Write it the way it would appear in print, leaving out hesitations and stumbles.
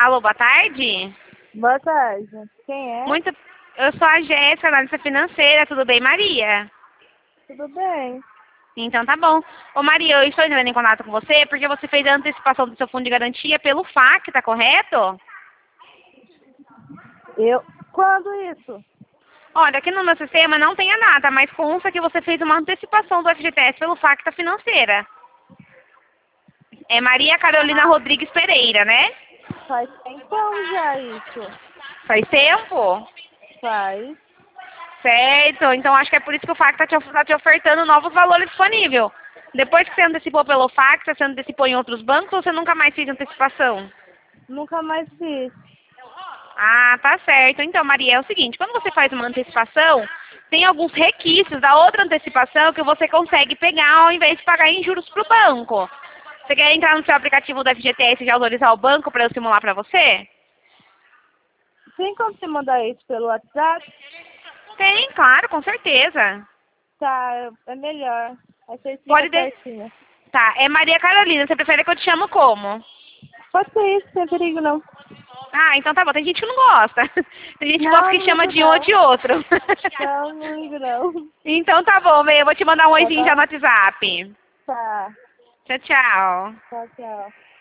Alô, boa tarde. Boa tarde. Quem é? Muito... Eu sou a Jéssica, analista financeira. Tudo bem, Maria? Tudo bem. Então tá bom. Ô, Maria, eu estou entrando em contato com você porque você fez a antecipação do seu fundo de garantia pelo FAC, tá correto? Quando isso? Olha, aqui no meu sistema não tem a data, mas consta que você fez uma antecipação do FGTS pelo FAC Financeira. É Maria Carolina Rodrigues Pereira, né? Faz tempão já isso. Faz tempo? Faz. Certo, então acho que é por isso que o FAC tá te ofertando novos valores disponíveis. Depois que você antecipou pelo FAC, você antecipou em outros bancos ou você nunca mais fez antecipação? Nunca mais fiz. Ah, tá certo. Então, Maria, é o seguinte, quando você faz uma antecipação, tem alguns requisitos da outra antecipação que você consegue pegar ao invés de pagar em juros para o banco. Você quer entrar no seu aplicativo da FGTS e já autorizar o banco para eu simular para você? Tem como você mandar isso pelo WhatsApp? Tem, claro, com certeza. Tá, é melhor. Aí você Pode explica de... certinho. Tá, é Maria Carolina, você prefere que eu te chamo como? Pode ser isso, sem perigo não. Ah, então tá bom, tem gente que não gosta. Tem gente que gosta Não, que não chama ligo de um ou não. de outro. Não, não ligo não. Então tá bom, eu vou te mandar um Tá oizinho já no bom? WhatsApp. Tá. Tchau, tchau. Tchau, tchau.